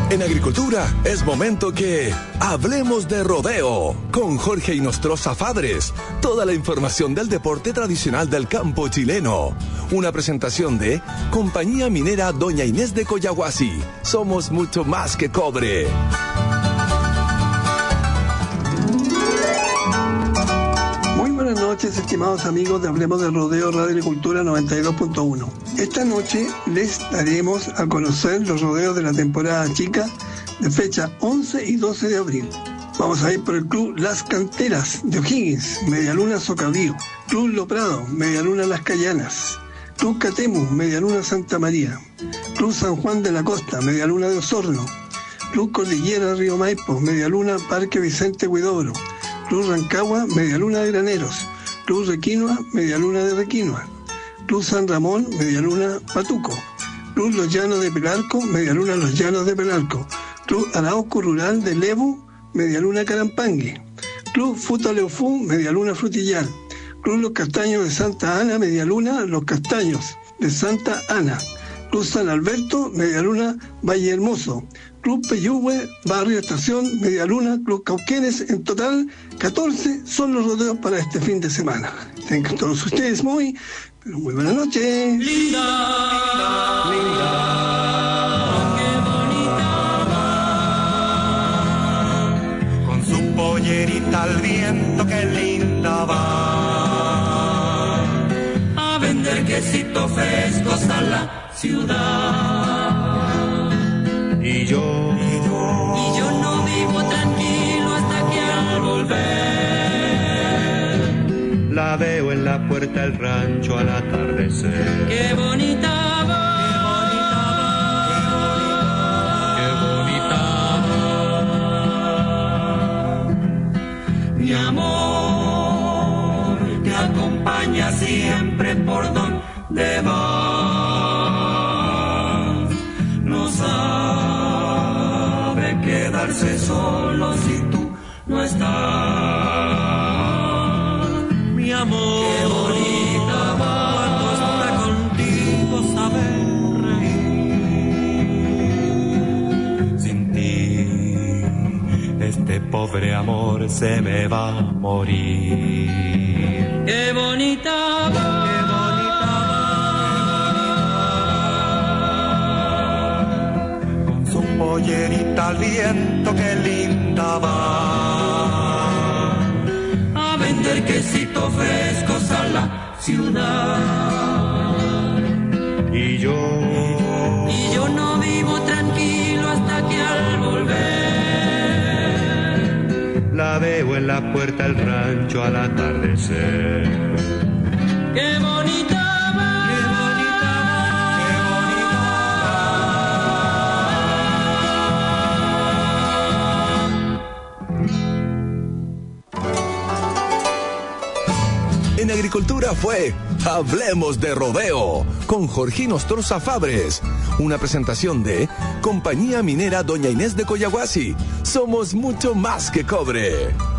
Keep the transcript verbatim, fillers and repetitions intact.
En agricultura es momento que hablemos de rodeo con Jorge Inostroza Fabres. Toda la información del deporte tradicional del campo chileno. Una presentación de Compañía Minera Doña Inés de Collahuasi. Somos mucho más que cobre. Buenas noches, estimados amigos de Hablemos de Rodeo Radio Agricultura noventa y dos punto uno. Esta noche les daremos a conocer los rodeos de la temporada chica de fecha once y doce de abril. Vamos a ir por el Club Las Canteras de O'Higgins, Medialuna Socabrío, Club Loprado, Medialuna Las Callanas, Club Catemu, Medialuna Santa María, Club San Juan de la Costa, Medialuna de Osorno, Club Cordillera Río Maipo, Medialuna Parque Vicente Huidobro, Club Rancagua, Medialuna de Graneros, Club Requinoa, Medialuna de Requinoa, Club San Ramón, Medialuna Patuco, Club Los Llanos de Pelalco, Medialuna Los Llanos de Pelalco, Club Arauco Rural de Lebu, Medialuna Carampangue, Club Futaleufú, Medialuna Frutillar, Club Los Castaños de Santa Ana, Medialuna Los Castaños de Santa Ana, Club San Alberto, Medialuna Valle Hermoso, Club Peyúgue, Barrio Estación, Medialuna, Club Cauquenes. En total, catorce son los rodeos para este fin de semana. Tengan todos ustedes muy, pero muy buenas noches. Linda, linda, linda, qué bonita va. Con su pollerita al viento, qué linda va. A vender quesitos frescos a la ciudad. Y yo, y yo, y yo no vivo tranquilo hasta que al volver la veo en la puerta del rancho al atardecer. Qué bonita va, qué bonita va, qué bonita va. Mi amor te acompaña siempre por donde vas. No sabe quedarse solo si tú no estás. Mi amor, qué bonita va cuando está contigo, saber reír. Sin ti, este pobre amor se me va a morir. Qué bonita va. Pollerita al viento, qué linda va. A vender quesitos frescos a la ciudad. Y yo, y yo no vivo tranquilo hasta que al volver la veo en la puerta del rancho al atardecer. Qué bonita. En agricultura fue Hablemos de Rodeo con Jorge Inostroza Fabres. Una presentación de Compañía Minera Doña Inés de Collahuasi. Somos mucho más que cobre.